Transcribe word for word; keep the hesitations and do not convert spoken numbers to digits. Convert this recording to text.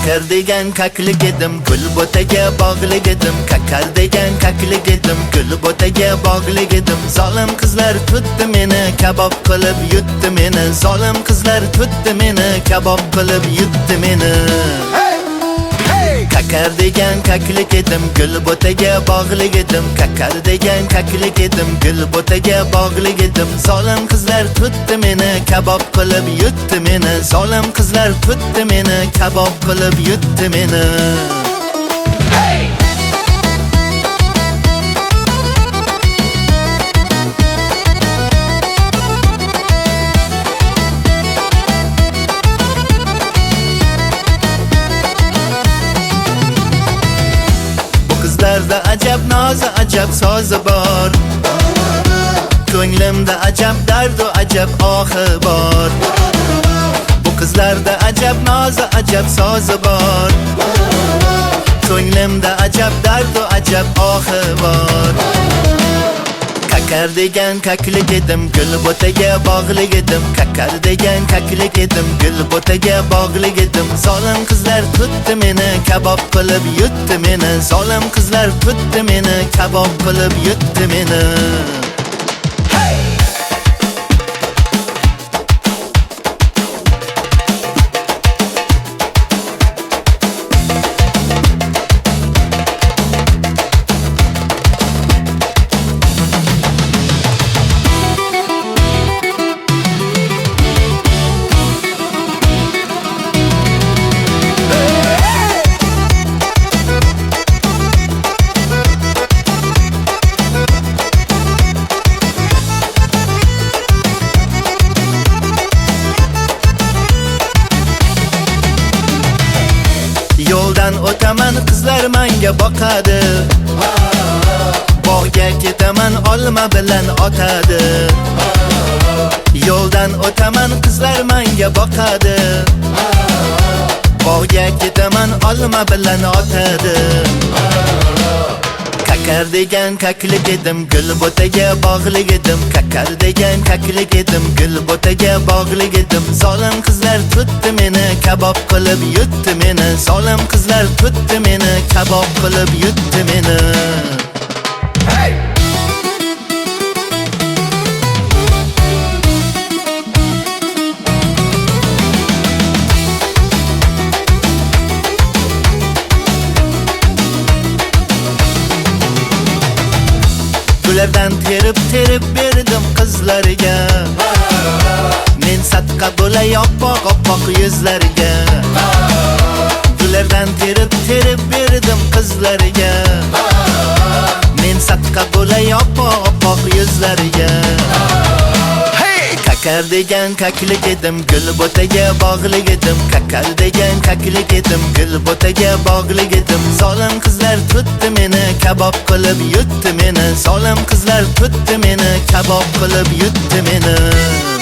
Kakar degan kaklik edim, gul bo'taga bog'lik edim. Kakar degan kaklik edim, gul bo'taga bog'lik edim. Zolim qizlar tutdi meni, kabob qilib yutdi meni. Zolim qizlar tutdi meni, kabob qilib yutdi meni. Kakar degan kaklik edim, gul bo'taga bog'lik edim. Kakar degan kaklik edim, gul bo'taga bog'lik edim. Zolim qizlar tutdi meni, kabob qilib yutdi meni. Zolim qizlar tutdi meni, kabob qilib yutdi meni. Qizlarda ajab nozi, ajab sozi bor. Ko'nglimda ajab dardu, ajab ohi bor. Bu qizlarda ajab nozi, ajab sozi bor. Ko'nglimda ajab dardu, ajab ohi bor. Kakar degan kaklik edim, gul bo'taga bog'lik edim. Kakar degan kaklik edim, gul bo'taga bog'lik edim. Zolim qizlar tutdi meni, kabob qilib yutdi meni. Zolim qizlar tutdi meni, kabob qilib yutdi meni. Yo'ldan o'taman, qizlar menga boqadi. Bog'ga ketaman, olma bilan otadi. Yo'ldan o'taman, qizlar menga boqadi. Bog'ga ketaman, olma bilan otadi. Kakar degan kaklik edim, gul bo'taga bog'lik edim. Kakar degan kaklik edim, gul bo'taga bog'lik edim. Zolim qizlar tutdi meni, kabob qilib yutdi meni. Zolim qizlar tutdi meni, kabob qilib yutdi meni. Gullardan terib terib berdim qizlarga. Men sadqa bo'lay oppoq oppoq yuzlarga. Gullardan terib terib berdim qizlarga. Men sadqa bo'lay oppoq oppoq yuzlarga. Kakar degan kaklik edim, gul bo'taga bog'lik edim. Kakar degan kaklik edim, gul bo'taga bog'lik edim. Zolim qizlar tutdi meni, kabob qilib yutdi meni. Zolim qizlar tutdi meni, kabob qilib yutdi meni.